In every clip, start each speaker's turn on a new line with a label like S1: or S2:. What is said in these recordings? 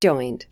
S1: joined.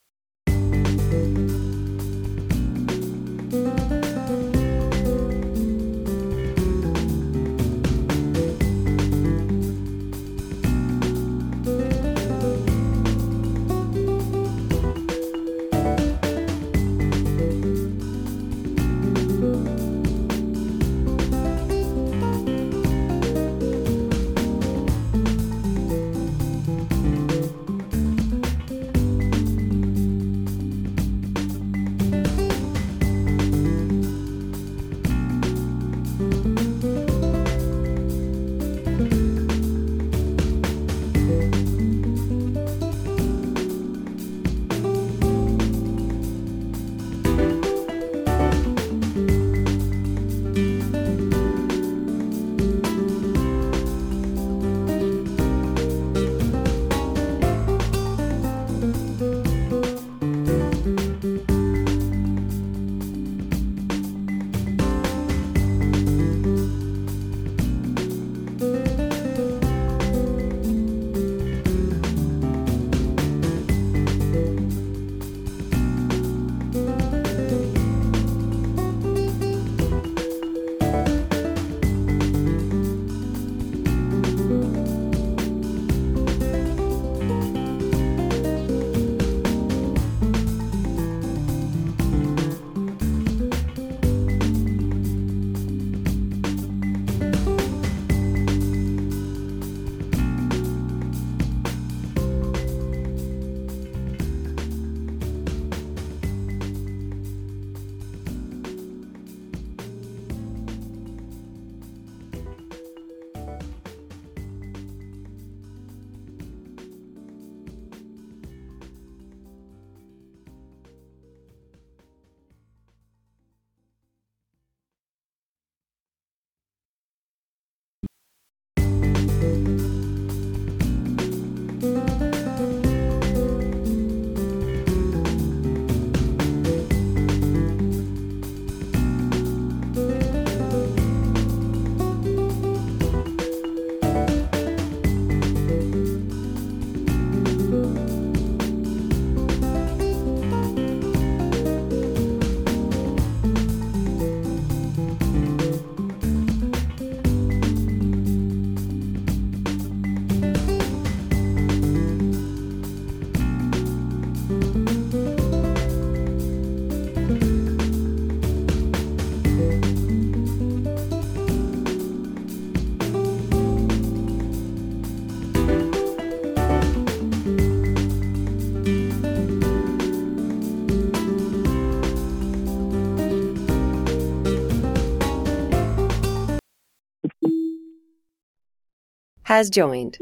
S1: Has joined.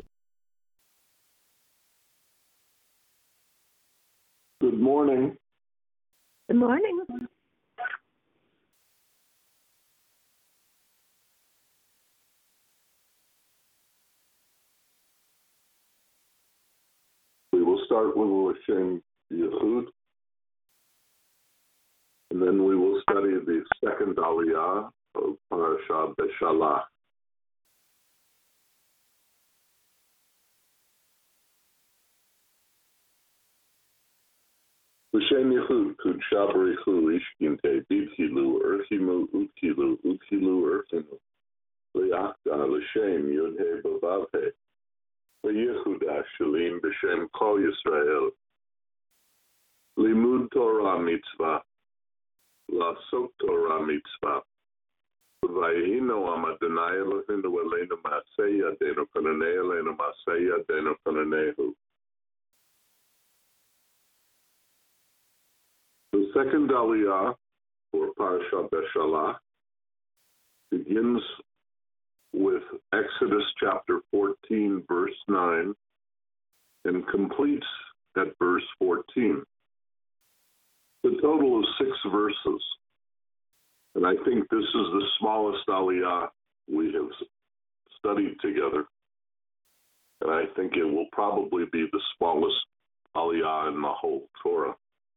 S2: Good morning.
S3: Good morning.
S2: We will start with L'Shem Yehud, and then we will study the second aliyah of Parashat Beshalach. L'Shem Yehud, Kud Shabrichu, Ishkinte, Bidkilu, Urchimu, Utkilu, Urchinu, Liachta, L'Shem, Yudhe, Bavavhe, Yehuda, Shalim, B'Shem, Kol Yisrael, Limud Torah Mitzvah, Lasok Torah Mitzvah, Vayhino Am Adonai Eloheinu Aleinu Ma'aseh Yadeinu Konanei Aleinu Ma'aseh Yadeinu Konanehu. The second aliyah for Parashat Beshalach begins with Exodus chapter 14, verse 9, and completes at verse 14. The total is 6 verses, and I think this is the smallest aliyah we have studied together, and I think it will probably be the smallest aliyah in the whole Torah.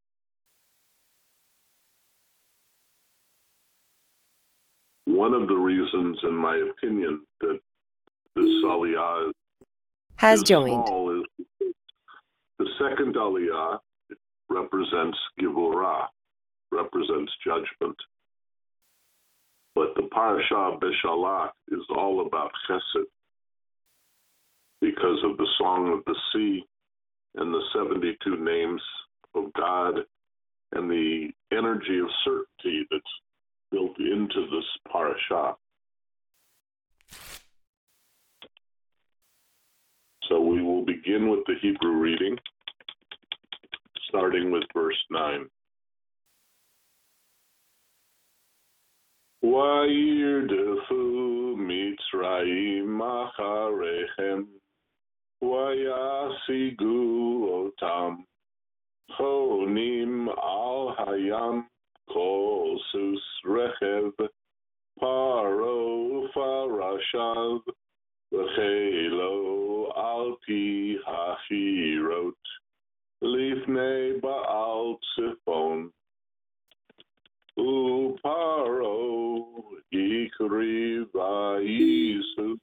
S2: One of the reasons, in my opinion, that this aliyah
S1: has joined.
S2: Small is The second Aliyah represents Givorah, represents judgment. But the Parashah Beshalach is all about Chesed because of the Song of the Sea and the 72 names of God and the energy of certainty that's built into this Parashah. So we will begin with the Hebrew reading, starting with verse 9. Vayirdefu Mitzrayim acharechem, vayasigu otam, chonim al hayam, kol sus rechev, paro farashav, v'chelo al pi hachirot, lifnei Baal Tzifon. Uparo ikri vayisu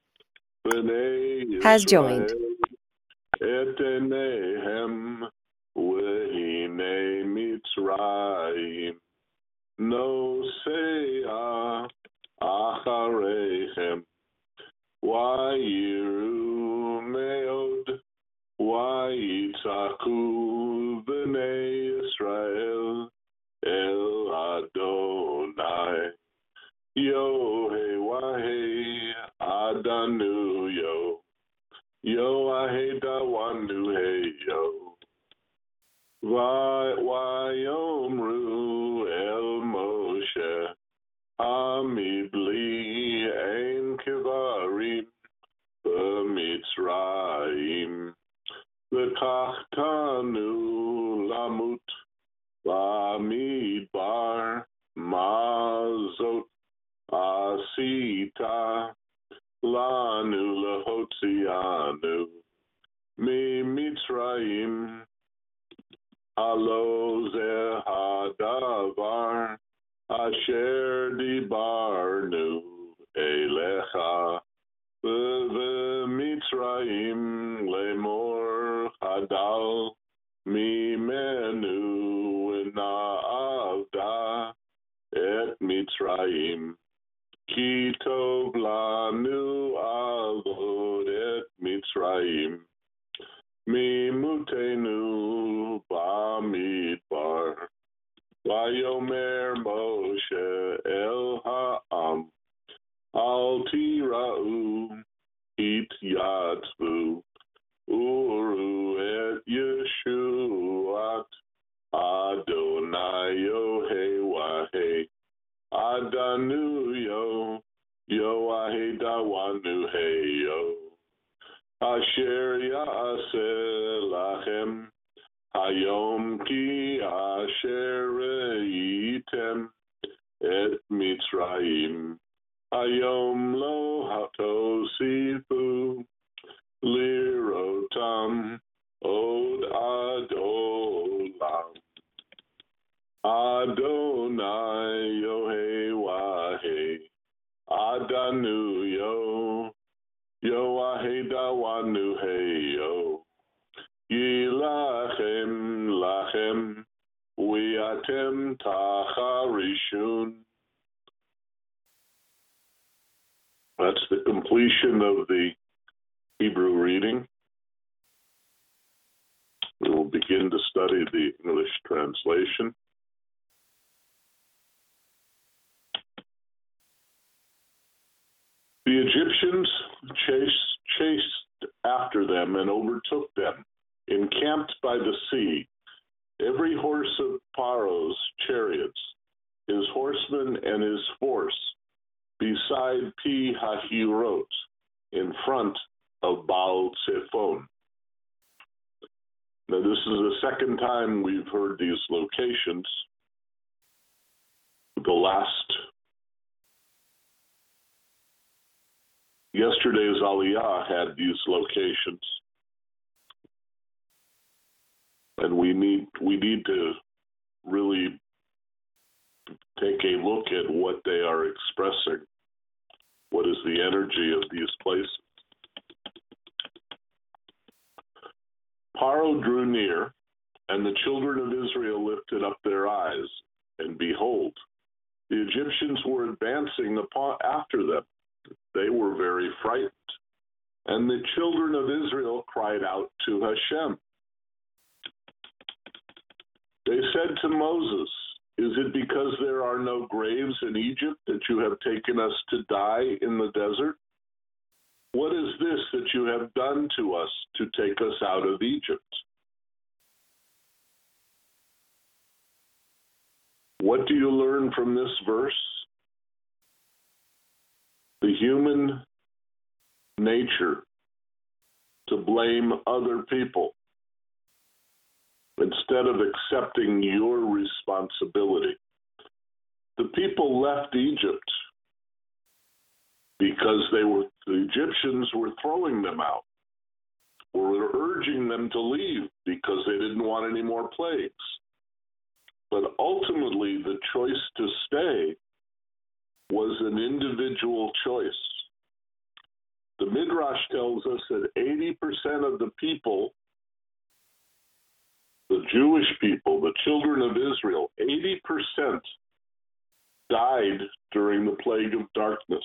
S2: b'nei
S1: Has joined.
S2: et enehem v'hinei Mitzrayim nosea acharechem vayiru meod vayitzaku b'nei Yisrael El Adonai, Yo-Hey, Wah-Hey, Adanu, Yo-Ah-Hey, Dawanu, Hey, Yo. Vayomru El Moshe, Amibli, Ein Kivarim, B'Mitzrayim, V'Kachtanu, Lamut, Bamidbar mazot asita lanu lahotzianu mi Mitzrayim alo ze hadavar asher dibarnu elecha v'Mitzrayim lemor hadal mimenu Na'avda et Mitzrayim, ki tov lanu avod et Mitzrayim, mimutenu bamidbar, vayomer Moshe el ha'am, al tira'u hityatvu, uru et Yeshuat Adonai Yo-Hey Wah-Hey Adanu Yo-Ah-Hey Dawanu Hey Yo Asher Ya'aseh Lachem Hayom Ki Asher Yitem Et Mitzrayim Hayom Lo Hatosifu Lirotam Od Adolam Adonai Yo-Hey Wah-Hey Adanu Yo-Ah-Hey Dawanu Hey Yo Yilachem Lachem Wiatem Tacharishun. That's the completion of the Hebrew reading. We will begin to study the English translation. The Egyptians chased after them and overtook them, encamped by the sea, every horse of Paro's chariots, his horsemen and his force, beside Pi Hahirot, in front of Baal Tzifon. Now, this is the second time we've heard these locations. Yesterday's Aliyah had these locations, and we need to really take a look at what they are expressing. What is the energy of these places? Paro drew near, and the children of Israel lifted up their eyes, and behold, the Egyptians were advancing after them. They were very frightened. And the children of Israel cried out to Hashem. They said to Moses, "Is it because there are no graves in Egypt that you have taken us to die in the desert? What is this that you have done to us to take us out of Egypt?" What do you learn from this verse? The human nature to blame other people instead of accepting your responsibility. The people left Egypt because the Egyptians were throwing them out, or were urging them to leave because they didn't want any more plagues. But ultimately, the choice to stay was an individual choice. The Midrash tells us that 80% of the people, the Jewish people, the children of Israel, 80% died during the plague of darkness.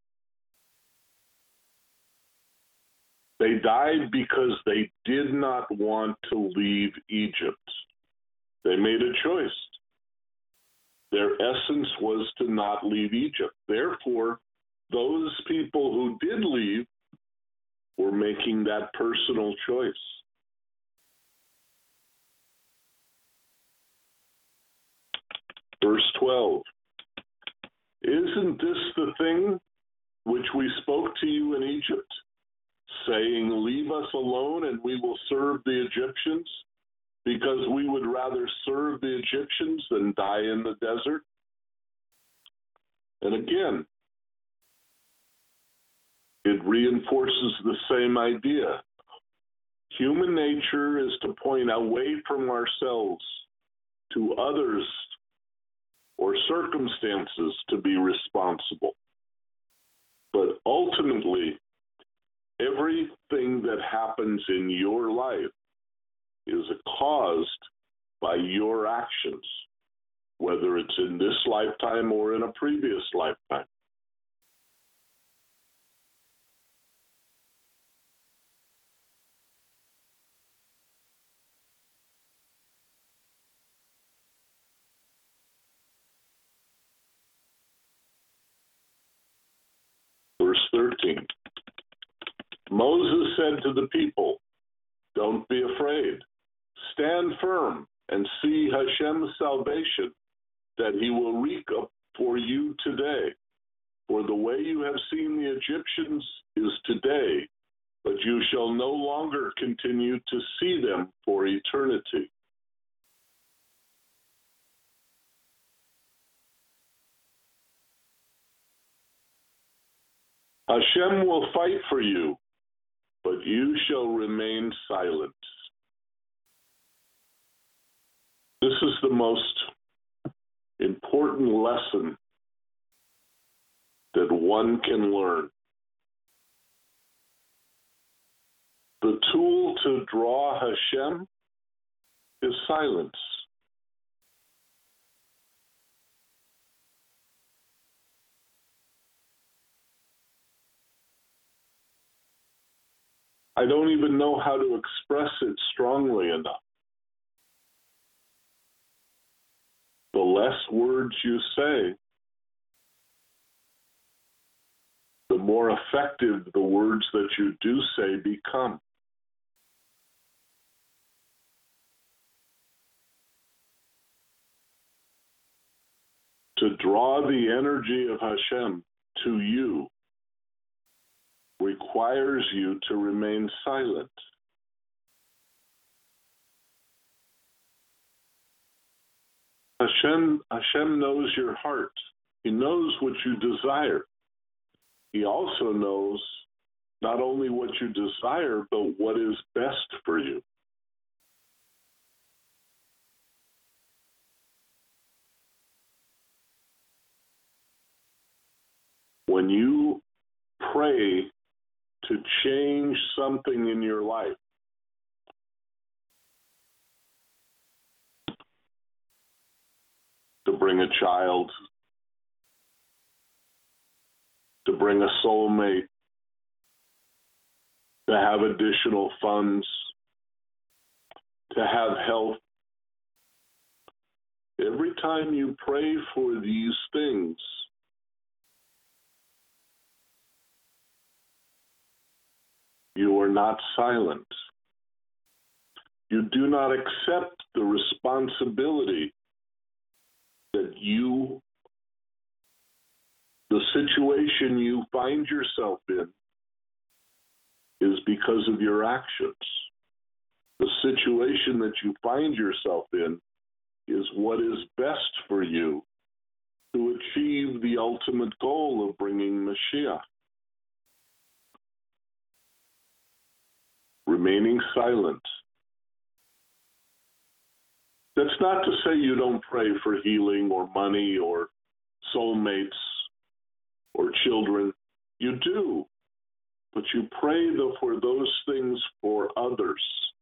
S2: They died because they did not want to leave Egypt. They made a choice. Their essence was to not leave Egypt. Therefore, those people who did leave were making that personal choice. Verse 12. Isn't this the thing which we spoke to you in Egypt, saying, "Leave us alone and we will serve the Egyptians, because we would rather serve the Egyptians than die in the desert"? And again, it reinforces the same idea. Human nature is to point away from ourselves to others or circumstances to be responsible. But ultimately, everything that happens in your life is caused by your actions, whether it's in this lifetime or in a previous lifetime. Verse 13. Moses said to the people, "Don't be afraid. Stand firm and see Hashem's salvation that he will wreak up for you today. For the way you have seen the Egyptians is today, but you shall no longer continue to see them for eternity." Hashem will fight for you, but you shall remain silent. This is the most important lesson that one can learn. The tool to draw Hashem is silence. I don't even know how to express it strongly enough. The less words you say, the more effective the words that you do say become. To draw the energy of Hashem to you requires you to remain silent. Hashem knows your heart. He knows what you desire. He also knows not only what you desire, but what is best for you. When you pray to change something in your life, bring a child, to bring a soulmate, to have additional funds, to have health. Every time you pray for these things, you are not silent. You do not accept the responsibility that the situation you find yourself in is because of your actions. The situation that you find yourself in is what is best for you to achieve the ultimate goal of bringing Mashiach. Remaining silent. That's not to say you don't pray for healing or money or soulmates or children. You do, but you pray for those things for others.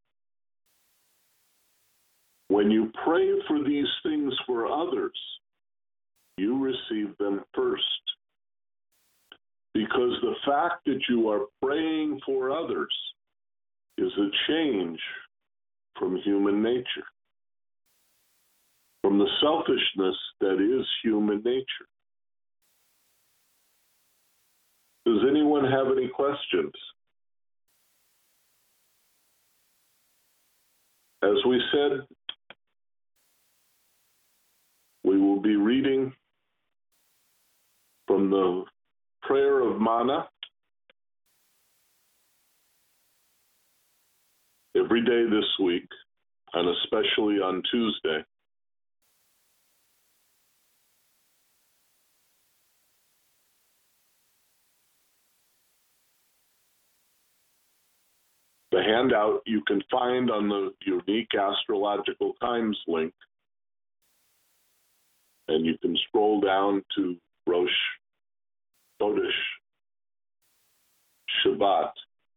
S2: When you pray for these things for others, you receive them first. Because the fact that you are praying for others is a change from human nature, from the selfishness that is human nature. Does anyone have any questions? As we said, we will be reading from the prayer of Mana every day this week, and especially on Tuesday. The handout you can find on the Unique Astrological Times link, and you can scroll down to Rosh Chodesh Shabbat,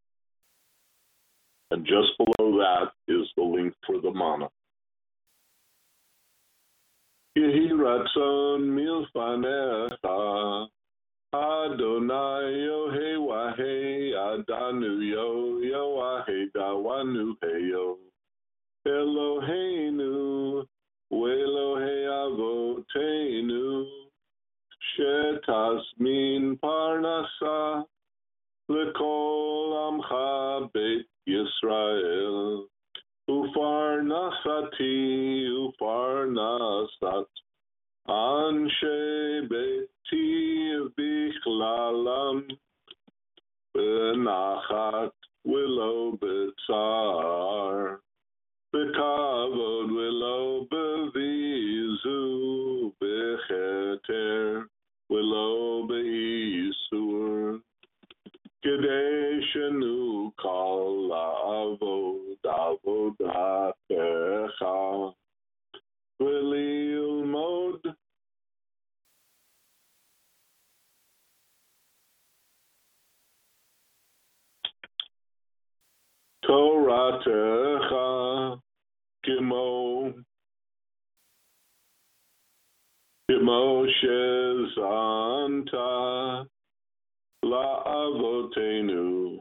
S2: and just below that is the link for the Mana. Yehi ratzon milfanecha, Adonai Yohei Adanu Yohei Dawanu Heyo, Eloheinu Welohei Avotenu, Shetasmin Parnasa, Lekol Amcha Beit Yisrael, Ufarnasati Ufarnasat, Anshe Beti Bichlalam, Benachat Willow Betzar, Bekavod Willow Bevizu, Becheter Willow Beisur, Kedeshenu Kol Avodatecha, Velil Mod, Toratecha, Kimo Shezanta, La'avotenu,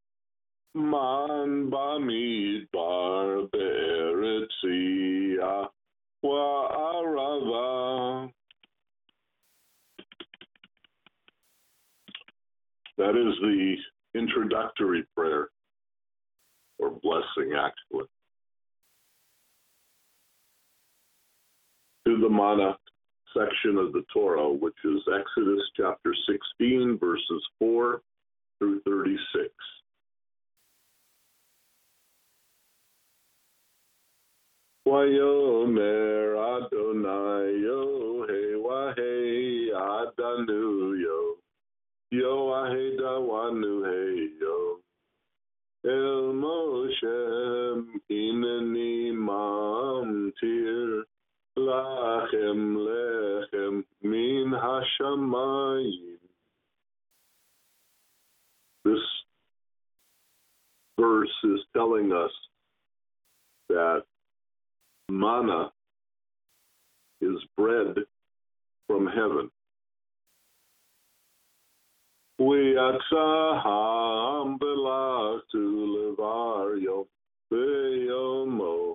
S2: Man Bamidbar Be'eretzia Wa'arava. That is the introductory prayer, or blessing actually, to the Mana section of the Torah, which is Exodus chapter 16, verses 4 through 36. Vayomer Adonai Yohei Wahei Adanu Yohei Dawanu Heyo, El Moshe Inani Mamtir Lachem Lechem Min Hashamayim. This verse is telling us that Mana is bread from heaven. We atzaham belach to levar yom beyomo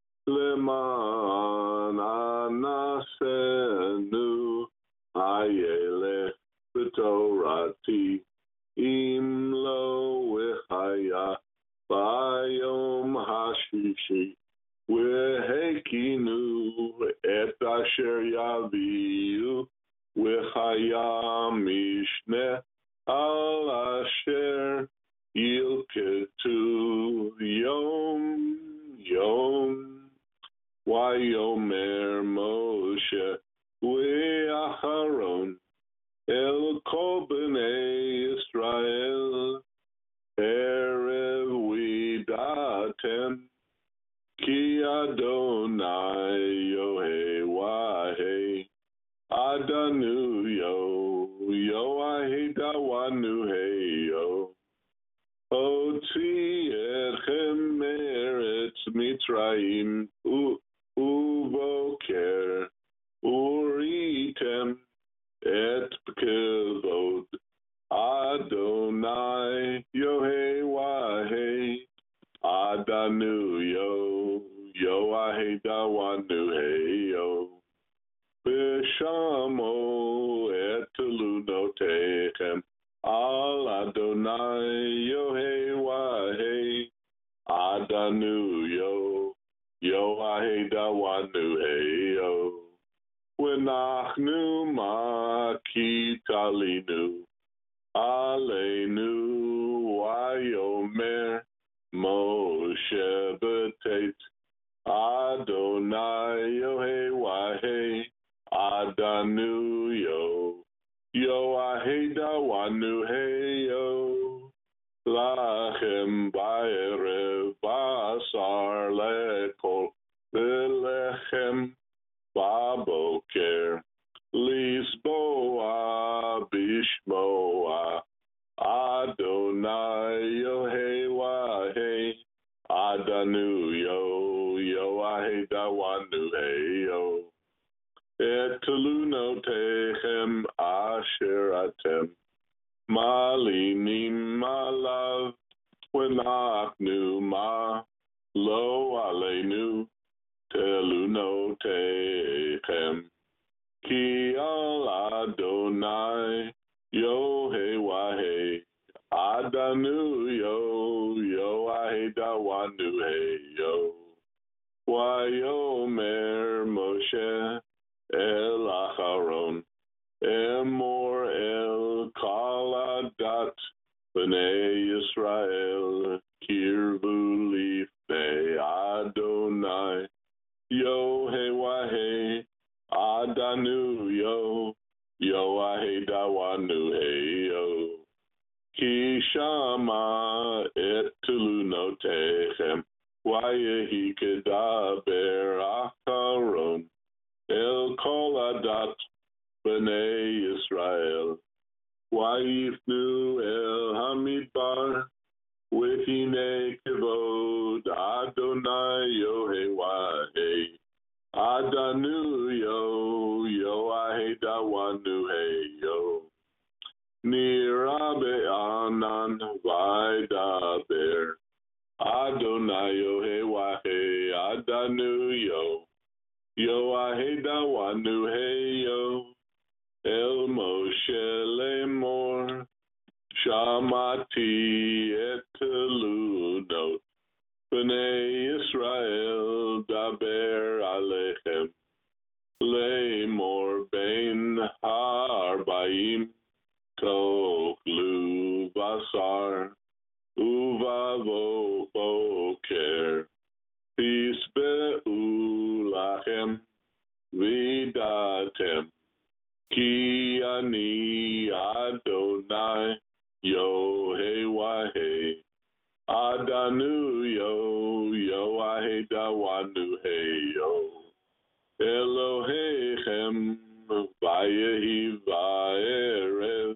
S2: leman anasenu ayelech b'torati im lo v'chaya bayom hashishi v'hekinu et asher yaviu v'chaya mishne al asher yilketu yom yom vayomer Moshe ve'acharon el kol bnei Yisrael erev vidatem ki Adonai yohe wahe adanu yo ahe dawanu hey yo oti etchem meretz Mitzrayim uvoker uritem et kevod Adonai yohe wahe adanu yo ahe dawanu hey yo B'shamo et lunotechem al Adonai yohe wahe adanu yo ahe dawanu hey yo V'nachnu makitalinu aleinu vayomer Moshe b'teit Adonai yohe wahe adanu yo ahe dawanu hey yo lachem ba'erev ba'asar lekol v'lechem ba'boker lisboa bishmoa Adonai yohe wahe adanu yo ahe dawanu hey yo et lunotechem asher atem malinim alav v'nachnu ma lo aleinu telunotechem ki al Adonai yohe wahe adanu yo ahe dawanu hey yo vayomer Moshe el acharon emor el kol adat b'nei Yisrael kirvu lifnei Adonai yohe wahe adanu yo ahe dawanu hey yo ki shama et tulunotechem vayehi kedaber acharon el kol adat b'nei Yisrael vayifnu el hamidbar v'hinei kevod Adonai yohe wahe adanu yo ahe dawanu hey yo nira be'anan vaydaber Adonai yohe wahe adanu yo ahe dawanu hey yo el Moshe lemor shamati et lunot b'nei Yisrael daber alechem lemor ben ha'arbaim tochlu basar uvavo boker tisbe'u lachem vidatem ki ani Adonai yohe wahe adanu yo ahe dawanu hey yo Elohechem vayehi va'erev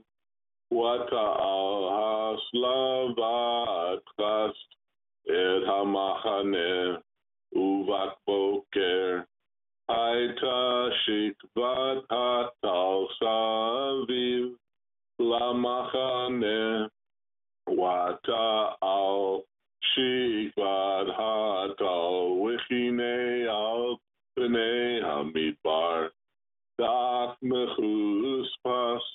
S2: wata'al haslavat chast et hamachane uvat boker Aita שכבת הטל סביב למחנה, ותעל שכבת הטל וכינה על פני המדבר, דק מחוספס,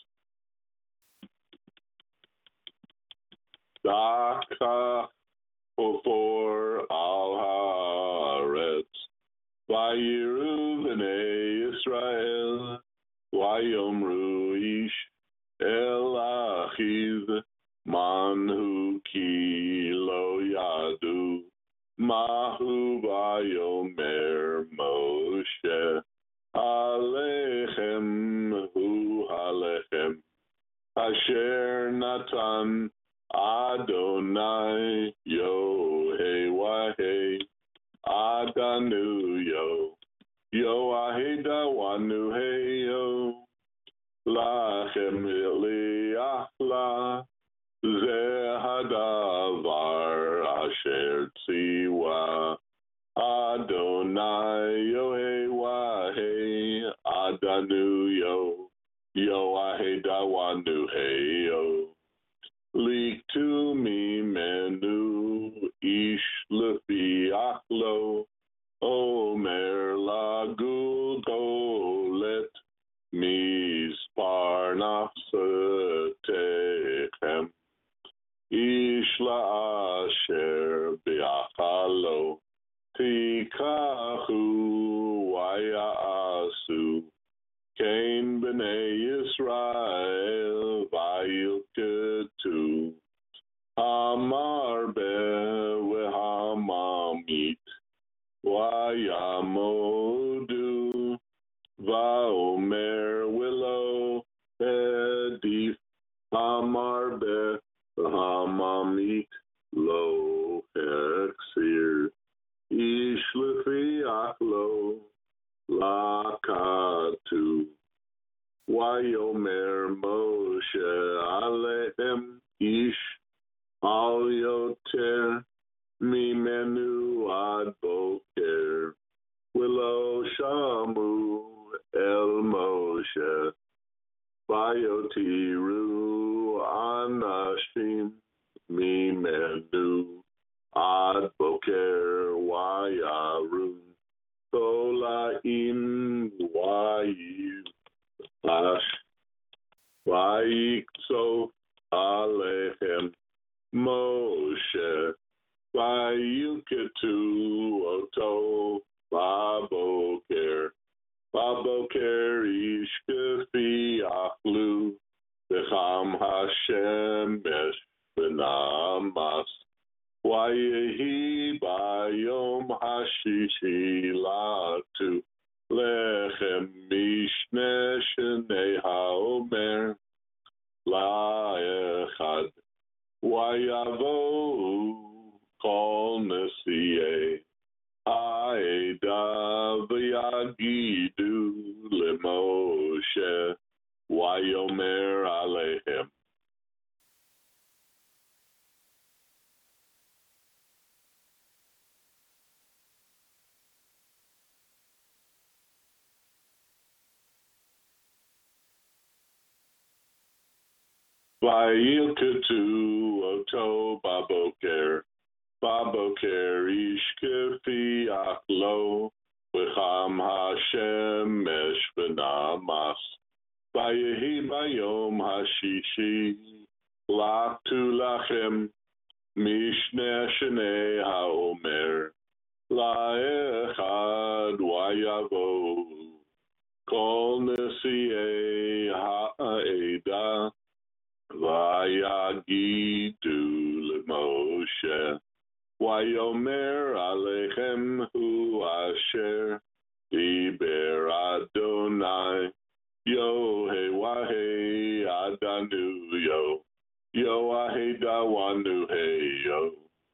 S2: דק חפור על הארץ, ויראו בני ישראל, ויאמרו איש אל אחיו, מן הוא כי לא ידעו, מהו ויאמר משה, הלחם הוא הלחם, אשר נתן אדוני יהוה אדנו יהוה דawanu heyo, לכם לאכלה, זה הדבר אשר ציווה אדוני יהוה אדנו יהוה דawanu heyo. לקטו ממנו איש לפי אכלו, אומר לגולגולת, מספר נפשותיכם, איש לאשר באכלו, תיקחו ויעשו, כן בני ישראל וילקטו, המרבה והממית, ויעמודו, ואומר ולא העדיף, המרבה והממית לא החסיר, איש לפי אכלו לקטו. ויאמר משה עליהם איש על יותר ממנו עד בוקר, ולא שמעו אל משה, ויותירו אנשים ממנו עד בוקר, וירום תולעים ויקצוף עליהם משה, וילקטו אותו בבוקר איש כפי אכלו, וחם השמש ונמס, ויהי ביום השישי לקטו לחם משנה שני האומר לאחד, ויבואו כל נשיאי העדה ויגידו למשה, ויאמר עליהם, וילקטו אותו בבוקר איש כפי אכלו, וחם השמש ונמס, ויהי ביום השישי לקטו לכם משנה שני האומר לאחד, ויבואו כל נשיאי העדה ויגידו למשה, ויאמר עליכם הוא אשר דיבר אדוני יהוה אדנו יהוה דawanu heyo.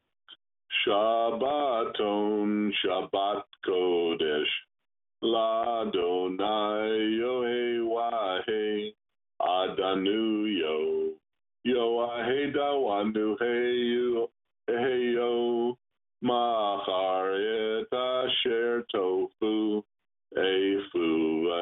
S2: שבתון שבת קודש לאדוני יהוה אדנו יהוה דawanu heyo. מחר את אשר תאפו אפו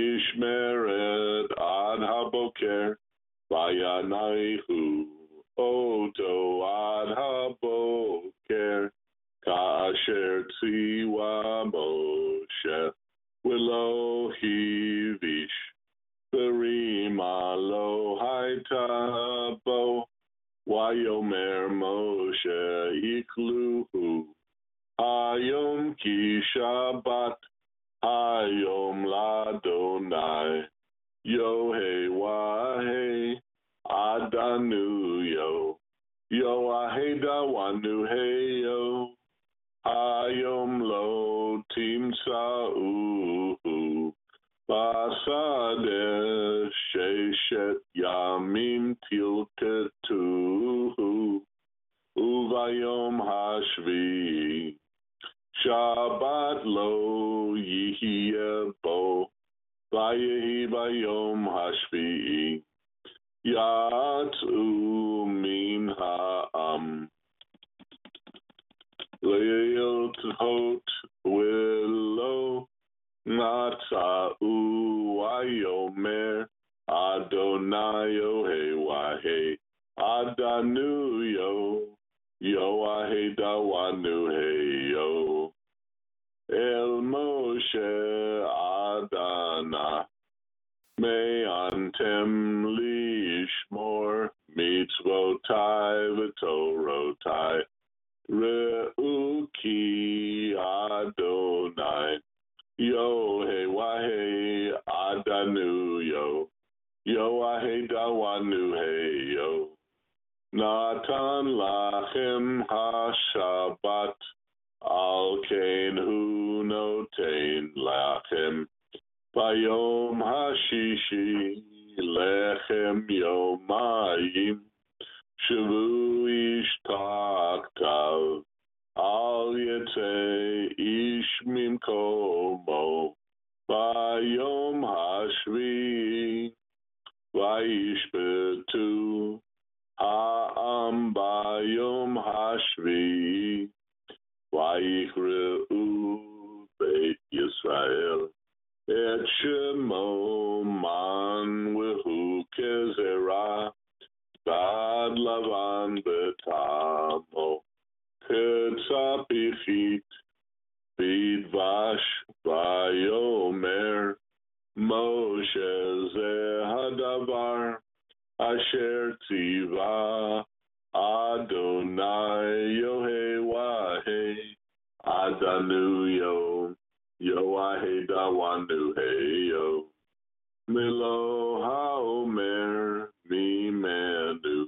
S2: Mishmeret ad haboker, Vayanaihu oto ad haboker, Kasher tziwa Moshe, Willow hivish, Berima lo haita bo, Wayomer Moshe ikluhu, Hayom ki Shabbat, Hayom ladonai, Yohe wahe, Adanu yo, Yoahe dawanu hey yo, Hayom lo timsa'uhu, Basadeh sheshet yamim tilketuhu, Uvayom hashvi, Shabbat lo yihye bo, Vayehi bayom hashvi, Yatsu min ha'am, Leil hot willow, Natsa'u wayomer, Adonai yohe wahe, Adanu yo, Yoahe dawanu hey yo, El Moshe Adana, Me'antem lishmor, Mitzvotai v'torotai, Re'uki Adonai, Yohe wahe Adanu yo, Yoahe dawanu hey yo, Natan lachem ha-Shabbat, al ken hu noten lachem, bayom hashishi, lechem yomayim, shavu ishtaktav, al yetze ish mimkomo, bayom hashvi, vayishbetu, Ha'am bayom hashvi, vayikre'u beit Yisrael, et shemo man wehu kezerah, bad lavan betamo, ketzapichit, bidvash, vayomer, Moshe ze hadavar, Asher tziva Adonai yohe wahe, Adanu yo, Yoahe dawanu hey yo, Milo haomer mimenu,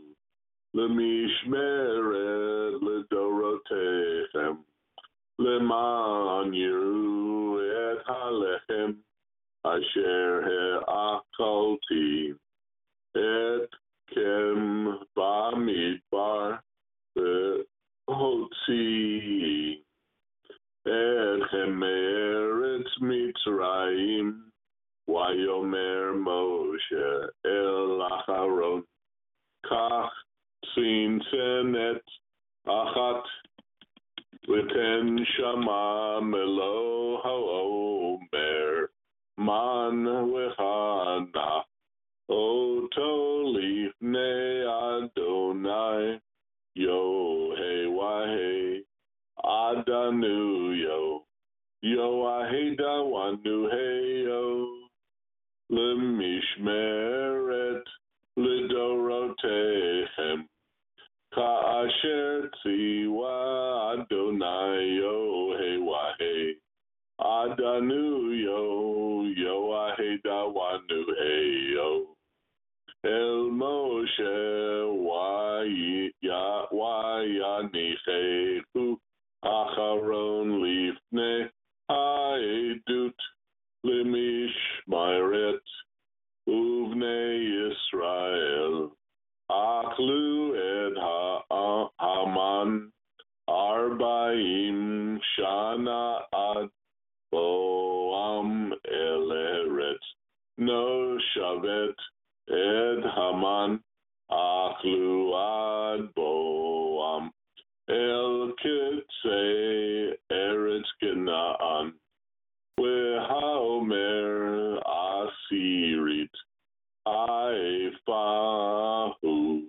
S2: Lemishmeret ledorotechem, Leman yiru et halechem, Asher he'akolti, Et kem bamidbar hotzi, et chemeretz Mitzrayim, Wayomer Moshe el Aharon, Kach tzintenet achat, V'ten shama melo haomer, Man v'chana, Oto lifnei Adonai, Yohe wahe, Adanu yo, Yoahe dawanu hey yo, Lemishmeret lidorotechem, Ka'asher tziwa Adonai yohe wahe, Adanu yo, Yoahe dawanu hey yo, El Moshe wayanichehu acharon lifnei ha'edut lemishmeret uvnei Yisrael aklu ed ha'aman arba'im shana ad boam eleret no shavet Ed Haman Achlu Ad Boam El Kitzei Eretz Canaan Wehaomer Bahu.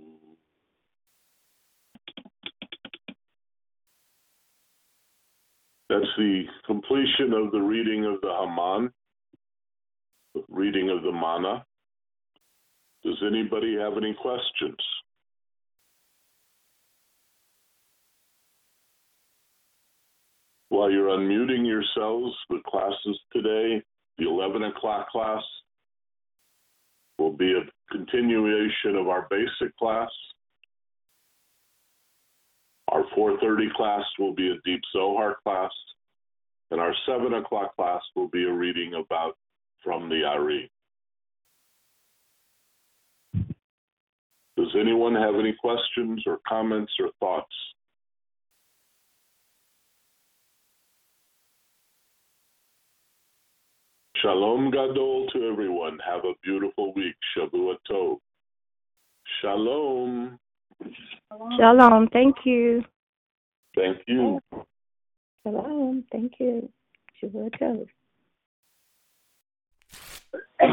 S2: That's the completion of the reading of the Haman, the reading of the Mana. Does anybody have any questions? While you're unmuting yourselves, the classes today, the 11 o'clock class will be a continuation of our basic class. Our 4:30 class will be a Deep Zohar class, and our 7 o'clock class will be a reading about from the Ari. Does anyone have any questions or comments or thoughts? Shalom Gadol to everyone. Have a beautiful week. Shavua Tov. Shalom.
S3: Shalom. Thank you.
S2: Thank you.
S3: Shalom. Thank you. Shavua Tov.